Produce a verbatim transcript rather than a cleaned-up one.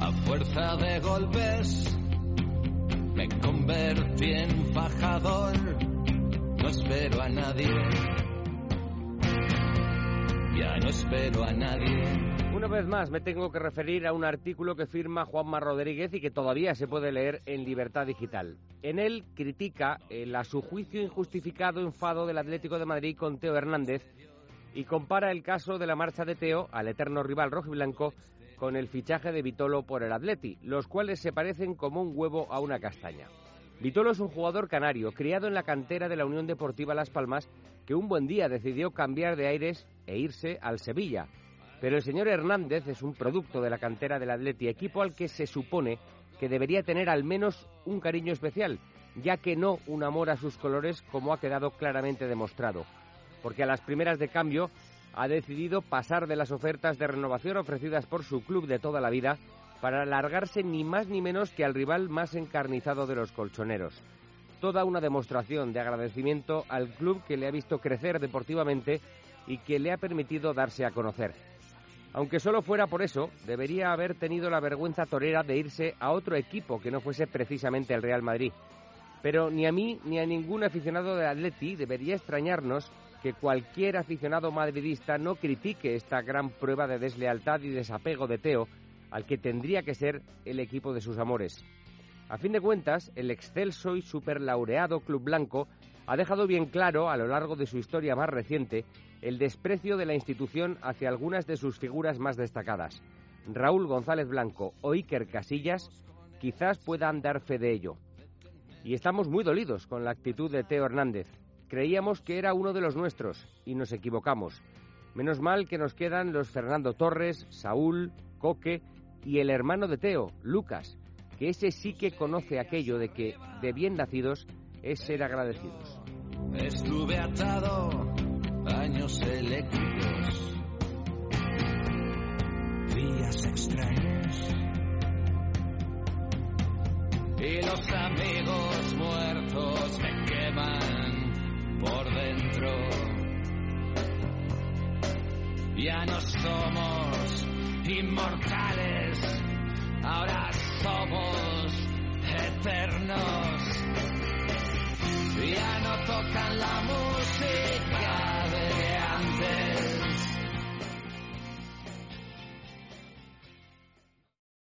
A fuerza de golpes me convertí en fajador. No espero a nadie. Ya no espero a nadie. Una vez más me tengo que referir a un artículo que firma Juanma Rodríguez y que todavía se puede leer en Libertad Digital. En él critica el a su juicio injustificado enfado del Atlético de Madrid con Teo Hernández y compara el caso de la marcha de Teo al eterno rival rojiblanco con el fichaje de Vitolo por el Atleti, los cuales se parecen como un huevo a una castaña. Vitolo es un jugador canario, criado en la cantera de la Unión Deportiva Las Palmas, que un buen día decidió cambiar de aires e irse al Sevilla. Pero el señor Hernández es un producto de la cantera del Atleti, equipo al que se supone que debería tener al menos un cariño especial, ya que no un amor a sus colores, como ha quedado claramente demostrado. Porque a las primeras de cambio ha decidido pasar de las ofertas de renovación ofrecidas por su club de toda la vida para alargarse ni más ni menos que al rival más encarnizado de los colchoneros. Toda una demostración de agradecimiento al club que le ha visto crecer deportivamente y que le ha permitido darse a conocer. Aunque solo fuera por eso, debería haber tenido la vergüenza torera de irse a otro equipo que no fuese precisamente el Real Madrid. Pero ni a mí ni a ningún aficionado del Atleti debería extrañarnos que cualquier aficionado madridista no critique esta gran prueba de deslealtad y desapego de Teo al que tendría que ser el equipo de sus amores. A fin de cuentas, el excelso y superlaureado Club Blanco ha dejado bien claro, a lo largo de su historia más reciente, el desprecio de la institución hacia algunas de sus figuras más destacadas. Raúl González Blanco o Iker Casillas quizás puedan dar fe de ello. Y estamos muy dolidos con la actitud de Teo Hernández. Creíamos que era uno de los nuestros y nos equivocamos. Menos mal que nos quedan los Fernando Torres, Saúl, Coque y el hermano de Teo, Lucas, que ese sí que conoce aquello de que de bien nacidos es ser agradecidos. Estuve atado años eléctricos, días extraños, y los amigos muertos me queman por dentro. Ya no somos inmortales, ahora somos eternos. Ya no tocan la música